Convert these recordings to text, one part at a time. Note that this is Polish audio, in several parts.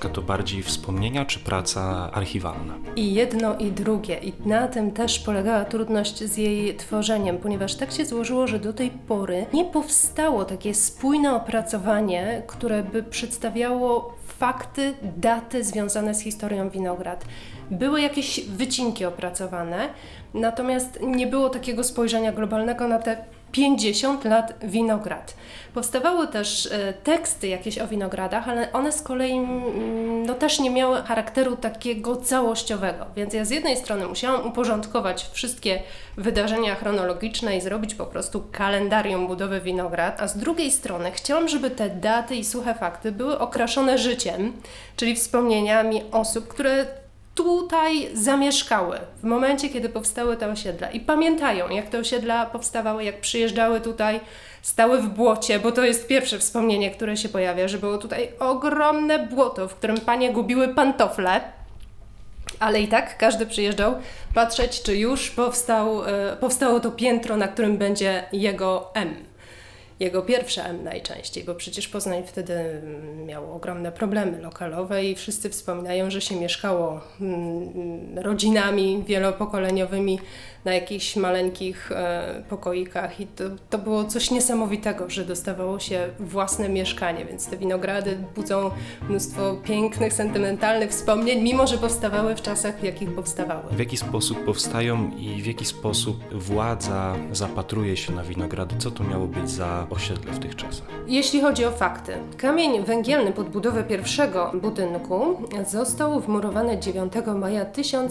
książka to bardziej wspomnienia czy praca archiwalna? I jedno i drugie. I na tym też polegała trudność z jej tworzeniem, ponieważ tak się złożyło, że do tej pory nie powstało takie spójne opracowanie, które by przedstawiało fakty, daty związane z historią Winograd. Były jakieś wycinki opracowane, natomiast nie było takiego spojrzenia globalnego na te 50 lat Winograd. Powstawały też teksty jakieś o winogradach, ale one z kolei też nie miały charakteru takiego całościowego. Więc ja z jednej strony musiałam uporządkować wszystkie wydarzenia chronologiczne i zrobić po prostu kalendarium budowy winograd, a z drugiej strony chciałam, żeby te daty i suche fakty były okraszone życiem, czyli wspomnieniami osób, które tutaj zamieszkały w momencie, kiedy powstały te osiedla i pamiętają, jak te osiedla powstawały, jak przyjeżdżały tutaj, stały w błocie, bo to jest pierwsze wspomnienie, które się pojawia, że było tutaj ogromne błoto, w którym panie gubiły pantofle, ale i tak każdy przyjeżdżał patrzeć, czy już powstało to piętro, na którym będzie jego M. Jego pierwsze M najczęściej, bo przecież Poznań wtedy miał ogromne problemy lokalowe i wszyscy wspominają, że się mieszkało rodzinami wielopokoleniowymi na jakichś maleńkich pokoikach i to było coś niesamowitego, że dostawało się własne mieszkanie, więc te winogrady budzą mnóstwo pięknych, sentymentalnych wspomnień, mimo że powstawały w czasach, w jakich powstawały. W jaki sposób powstają i w jaki sposób władza zapatruje się na winogrady? Co to miało być za osiedle w tych czasach? Jeśli chodzi o fakty, kamień węgielny pod budowę pierwszego budynku został wmurowany 9 maja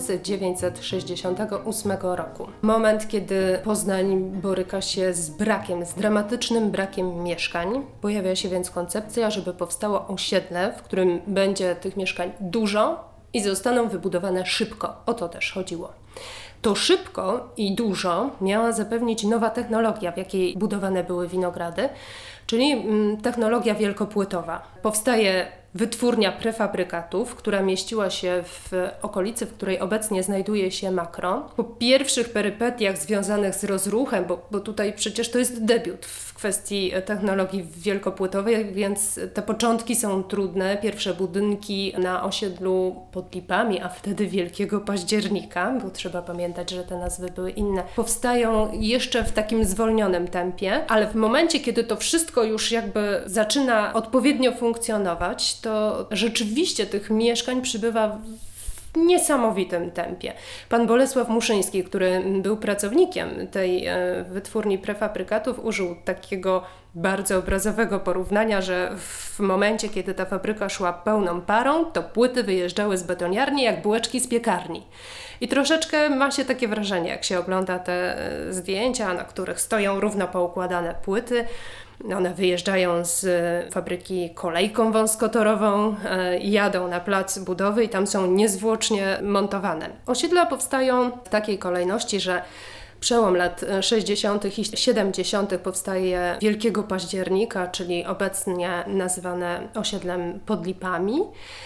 1968 roku. Moment, kiedy Poznań boryka się z dramatycznym brakiem mieszkań. Pojawia się więc koncepcja, żeby powstało osiedle, w którym będzie tych mieszkań dużo i zostaną wybudowane szybko. O to też chodziło. To szybko i dużo miała zapewnić nowa technologia, w jakiej budowane były winogrady, czyli technologia wielkopłytowa. Powstaje wytwórnia prefabrykatów, która mieściła się w okolicy, w której obecnie znajduje się Makro. Po pierwszych perypetiach związanych z rozruchem, bo tutaj przecież to jest debiut w kwestii technologii wielkopłytowej, więc te początki są trudne. Pierwsze budynki na osiedlu pod Lipami, a wtedy Wielkiego Października, bo trzeba pamiętać, że te nazwy były inne, powstają jeszcze w takim zwolnionym tempie, ale w momencie, kiedy to wszystko już jakby zaczyna odpowiednio funkcjonować, to rzeczywiście tych mieszkań przybywa w niesamowitym tempie. Pan Bolesław Muszyński, który był pracownikiem tej wytwórni prefabrykatów, użył takiego bardzo obrazowego porównania, że w momencie, kiedy ta fabryka szła pełną parą, to płyty wyjeżdżały z betoniarni jak bułeczki z piekarni. I troszeczkę ma się takie wrażenie, jak się ogląda te zdjęcia, na których stoją równo poukładane płyty. One wyjeżdżają z fabryki kolejką wąskotorową, jadą na plac budowy i tam są niezwłocznie montowane. Osiedla powstają w takiej kolejności, że przełom lat 60. i 70. powstaje Wielkiego Października, czyli obecnie nazywane osiedlem pod Lipami.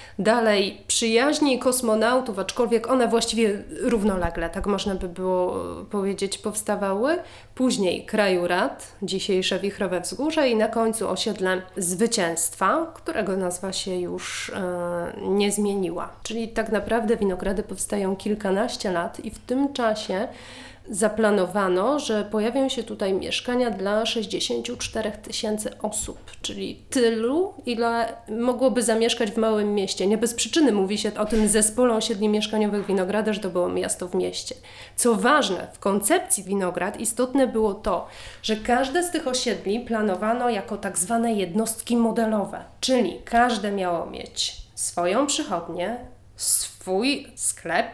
Dalej Przyjaźni Kosmonautów, aczkolwiek one właściwie równolegle, tak można by było powiedzieć, powstawały. Później Krajurad, dzisiejsze Wichrowe Wzgórze i na końcu osiedle Zwycięstwa, którego nazwa się już nie zmieniła. Czyli tak naprawdę winogrady powstają kilkanaście lat i w tym czasie zaplanowano, że pojawią się tutaj mieszkania dla 64 000 osób, czyli tylu, ile mogłoby zamieszkać w małym mieście. Nie bez przyczyny mówi się o tym zespole osiedli mieszkaniowych Winograda, że to było miasto w mieście. Co ważne, w koncepcji Winograd istotne było to, że każde z tych osiedli planowano jako tak zwane jednostki modelowe, czyli każde miało mieć swoją przychodnię, swój sklep,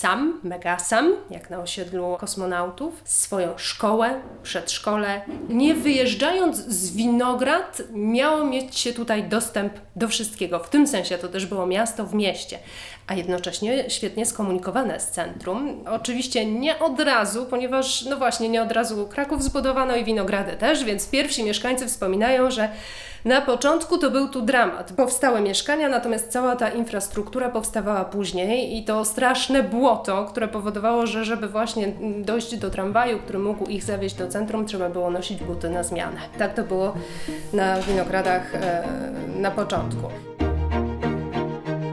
megasam, jak na osiedlu Kosmonautów, swoją szkołę, przedszkole. Nie wyjeżdżając z Winograd, miało mieć się tutaj dostęp do wszystkiego. W tym sensie to też było miasto w mieście, a jednocześnie świetnie skomunikowane z centrum. Oczywiście nie od razu, ponieważ nie od razu Kraków zbudowano i Winogrady też, więc pierwsi mieszkańcy wspominają, że na początku to był tu dramat. Powstały mieszkania, natomiast cała ta infrastruktura powstawała później i to straszne błoto, które powodowało, że żeby właśnie dojść do tramwaju, który mógł ich zawieźć do centrum, trzeba było nosić buty na zmianę. Tak to było na Winogradach na początku.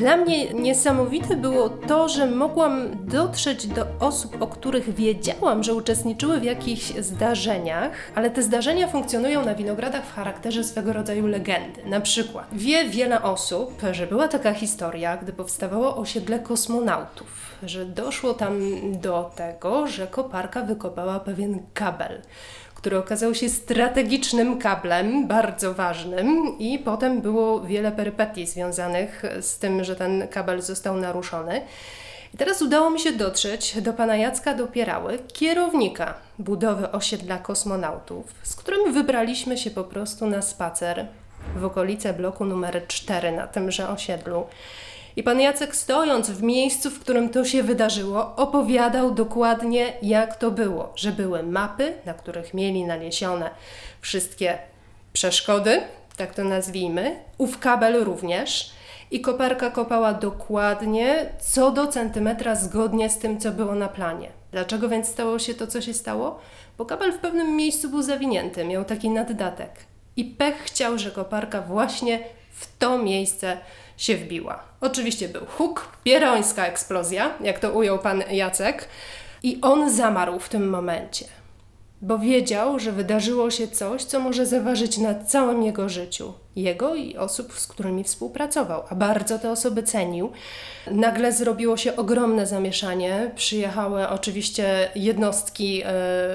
Dla mnie niesamowite było to, że mogłam dotrzeć do osób, o których wiedziałam, że uczestniczyły w jakichś zdarzeniach, ale te zdarzenia funkcjonują na Winogradach w charakterze swego rodzaju legendy. Na przykład wie wiele osób, że była taka historia, gdy powstawało osiedle kosmonautów, że doszło tam do tego, że koparka wykopała pewien kabel, który okazał się strategicznym kablem, bardzo ważnym, i potem było wiele perypetii związanych z tym, że ten kabel został naruszony. I teraz udało mi się dotrzeć do pana Jacka Dopierały, kierownika budowy osiedla kosmonautów, z którym wybraliśmy się po prostu na spacer w okolice bloku numer 4 na tymże osiedlu. I pan Jacek, stojąc w miejscu, w którym to się wydarzyło, opowiadał dokładnie, jak to było, że były mapy, na których mieli naniesione wszystkie przeszkody, tak to nazwijmy, ów kabel również, i koparka kopała dokładnie co do centymetra zgodnie z tym, co było na planie. Dlaczego więc stało się to, co się stało? Bo kabel w pewnym miejscu był zawinięty, miał taki naddatek. I pech chciał, że koparka właśnie w to miejsce się wbiła. Oczywiście był huk, pierońska eksplozja, jak to ujął pan Jacek, i on zamarł w tym momencie, bo wiedział, że wydarzyło się coś, co może zaważyć na całym jego życiu. Jego i osób, z którymi współpracował, a bardzo te osoby cenił. Nagle zrobiło się ogromne zamieszanie, przyjechały oczywiście jednostki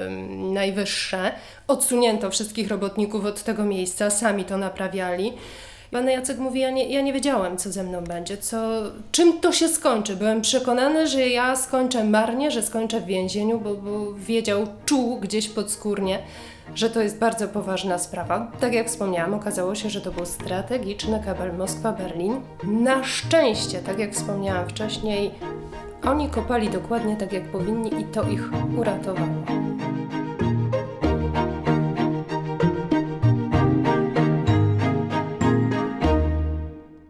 najwyższe, odsunięto wszystkich robotników od tego miejsca, sami to naprawiali. Pan Jacek mówi, ja nie wiedziałem, co ze mną będzie, czym to się skończy. Byłem przekonany, że ja skończę marnie, że skończę w więzieniu, bo wiedział, czuł gdzieś podskórnie, że to jest bardzo poważna sprawa. Tak jak wspomniałam, okazało się, że to był strategiczny kabel Moskwa-Berlin. Na szczęście, tak jak wspomniałam wcześniej, oni kopali dokładnie tak, jak powinni, i to ich uratowało.